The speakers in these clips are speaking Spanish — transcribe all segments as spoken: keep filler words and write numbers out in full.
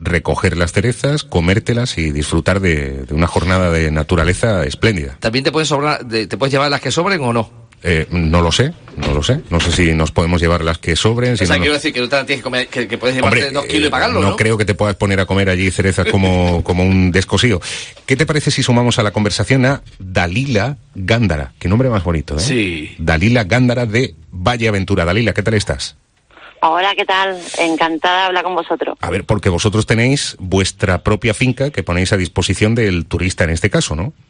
recoger las cerezas, comértelas y disfrutar de, de una jornada de naturaleza espléndida. ¿También te puedes sobrar, te puedes llevar las que sobren o no? Eh, no lo sé, no lo sé. No sé si nos podemos llevar las que sobren. Si o sea, no quiero nos... decir que no te tienes que comer, que, que puedes llevarte Hombre, dos kilos y pagarlo, ¿no? No creo que te puedas poner a comer allí cerezas como, como un descosío. ¿Qué te parece si sumamos a la conversación a Dalila Gándara? Qué nombre más bonito, ¿eh? Sí. Dalila Gándara de Valle Aventura. Dalila, ¿qué tal estás? Hola, ¿qué tal? Encantada de hablar con vosotros. A ver, porque vosotros tenéis vuestra propia finca que ponéis a disposición del turista en este caso, ¿no?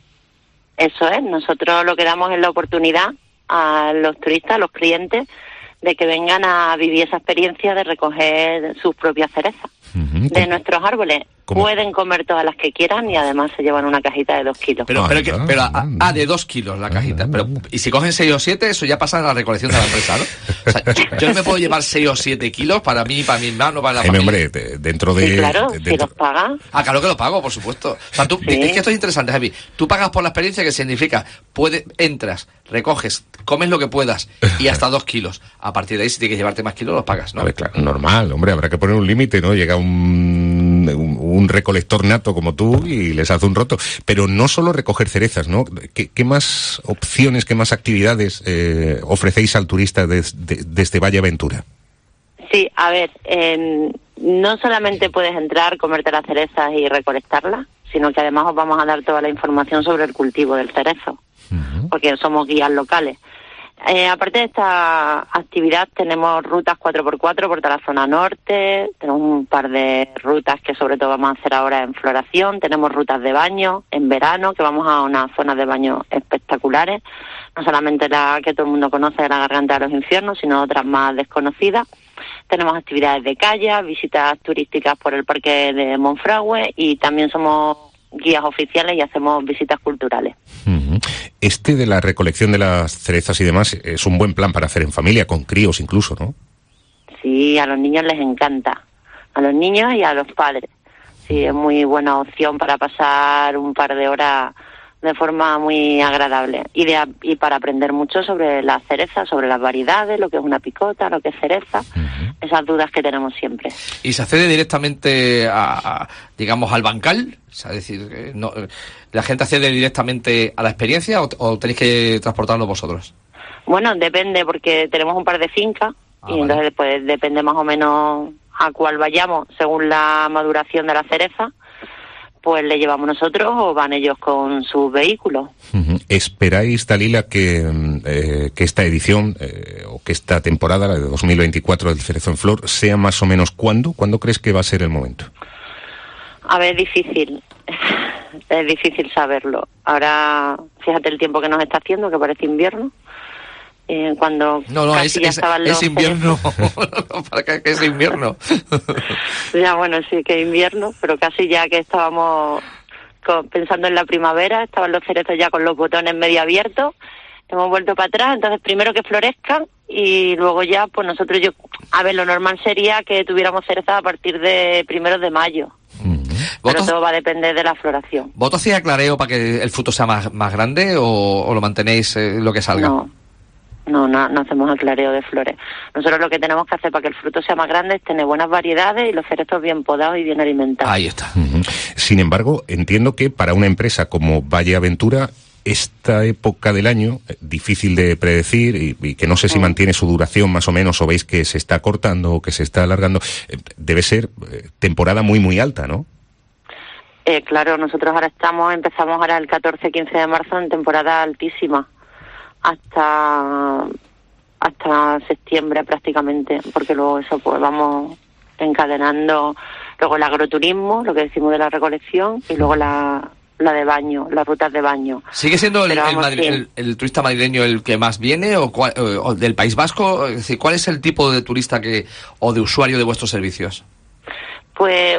Eso es, nosotros lo que damos es la oportunidad a los turistas, a los clientes, de que vengan a vivir esa experiencia de recoger sus propias cerezas uh-huh. de nuestros árboles. ¿Cómo? Pueden comer todas las que quieran y además se llevan una cajita de dos kilos. Pero, pero, que, pero ah, ah, de dos kilos la cajita. Pero, y si cogen seis o siete, eso ya pasa a la recolección de la empresa, ¿no? O sea, yo no me puedo llevar seis o siete kilos para mí, para mi hermano, para la Jaime, familia. Hombre, dentro de... Sí, claro, de, si los pagas. Ah, claro que lo pago, por supuesto. O sea, tú, sí. Es que esto es interesante, Javi. Tú pagas por la experiencia, que significa, puede, entras, recoges, comes lo que puedas y hasta dos kilos. A partir de ahí, si tienes que llevarte más kilos, los pagas, ¿no? A ver, claro, normal, hombre, habrá que poner un límite, ¿no? Llega un, un, un recolector nato como tú y les hace un roto. Pero no solo recoger cerezas, ¿no? ¿Qué, qué más opciones, qué más actividades eh, ofrecéis al turista desde, desde Valle Aventura? Sí, a ver, eh, no solamente puedes entrar, comerte las cerezas y recolectarlas, sino que además os vamos a dar toda la información sobre el cultivo del cerezo, uh-huh. porque somos guías locales. Eh, aparte de esta actividad, tenemos rutas cuatro por cuatro por toda la zona norte, tenemos un par de rutas que sobre todo vamos a hacer ahora en floración, tenemos rutas de baño en verano, que vamos a unas zonas de baño espectaculares, no solamente la que todo el mundo conoce, la Garganta de los Infiernos, sino otras más desconocidas. Tenemos actividades de kayak, visitas turísticas por el parque de Monfragüe y también somos guías oficiales y hacemos visitas culturales. Uh-huh. Este de la recolección de las cerezas y demás es un buen plan para hacer en familia, con críos incluso, ¿no? Sí, a los niños les encanta, a los niños y a los padres. Sí, es muy buena opción para pasar un par de horas de forma muy agradable y, de, y para aprender mucho sobre las cerezas, sobre las variedades, lo que es una picota, lo que es cereza, uh-huh. esas dudas que tenemos siempre. ¿Y se accede directamente a, a digamos, al bancal? O sea, es decir, no, ¿la gente accede directamente a la experiencia o, o tenéis que transportarlo vosotros? Bueno, depende, porque tenemos un par de fincas ah, y vale. entonces pues depende más o menos a cuál vayamos según la maduración de la cereza. Pues le llevamos nosotros o van ellos con sus vehículos. Uh-huh. ¿Esperáis, Dalila, que, eh, que esta edición eh, o que esta temporada, la de dos mil veinticuatro del Cerezo en Flor, sea más o menos cuándo? ¿Cuándo crees que va a ser el momento? A ver, es difícil. Es difícil saberlo. Ahora, fíjate el tiempo que nos está haciendo, que parece invierno. Eh, cuando no, no, es, es, es invierno. ¿Para qué es invierno? Ya, bueno, sí que es invierno, pero casi ya que estábamos con, pensando en la primavera, estaban los cerezos ya con los botones medio abiertos, hemos vuelto para atrás, entonces primero que florezcan y luego ya, pues nosotros, yo, a ver, lo normal sería que tuviéramos cerezas a partir de primeros de mayo. Pero todo va a depender de la floración. ¿Vosotros hacéis clareo para que el fruto sea más, más grande o, o lo mantenéis eh, lo que salga? No. No, no, no hacemos aclareo de flores. Nosotros lo que tenemos que hacer para que el fruto sea más grande es tener buenas variedades y los cerezos bien podados y bien alimentados. Ahí está. Uh-huh. Sin embargo, entiendo que para una empresa como Valle Aventura, esta época del año, difícil de predecir y, y que no sé si uh-huh. mantiene su duración más o menos o veis que se está cortando o que se está alargando, eh, debe ser eh, temporada muy, muy alta, ¿no? Eh, claro, nosotros ahora estamos, empezamos ahora el catorce quince de marzo en temporada altísima. hasta hasta septiembre prácticamente, porque luego eso pues vamos encadenando luego el agroturismo, lo que decimos de la recolección, y luego la, la de baño, las rutas de baño. ¿Sigue siendo el, vamos, el, madri- sí. el, el turista madrileño el que más viene o, cuál, o, o del País Vasco? Es decir, ¿cuál es el tipo de turista que o de usuario de vuestros servicios? Pues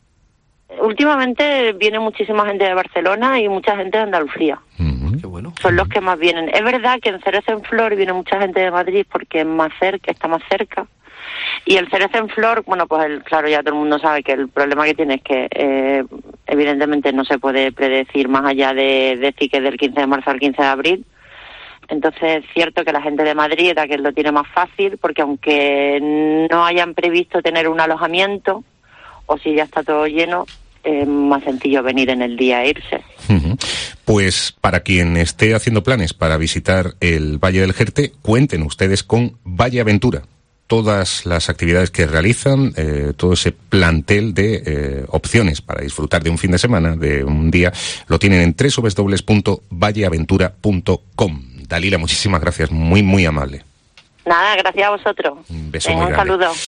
últimamente viene muchísima gente de Barcelona y mucha gente de Andalucía. Mm, qué bueno. Son los que más vienen. Es verdad que en Cerezo en Flor viene mucha gente de Madrid porque es más cerca, está más cerca. Y el Cerezo en Flor, bueno, pues el, claro, ya todo el mundo sabe que el problema que tiene es que eh, evidentemente no se puede predecir más allá de decir que del quince de marzo al quince de abril. Entonces es cierto que la gente de Madrid es que lo tiene más fácil porque aunque no hayan previsto tener un alojamiento o si ya está todo lleno, es más sencillo venir en el día e irse. Uh-huh. Pues para quien esté haciendo planes para visitar el Valle del Jerte, cuenten ustedes con Valle Aventura. Todas las actividades que realizan, eh, todo ese plantel de eh, opciones para disfrutar de un fin de semana, de un día, lo tienen en doble u doble u doble u punto valle aventura punto com. Dalila, muchísimas gracias, muy, muy amable. Nada, gracias a vosotros. Un beso Venga, muy un grande. saludo.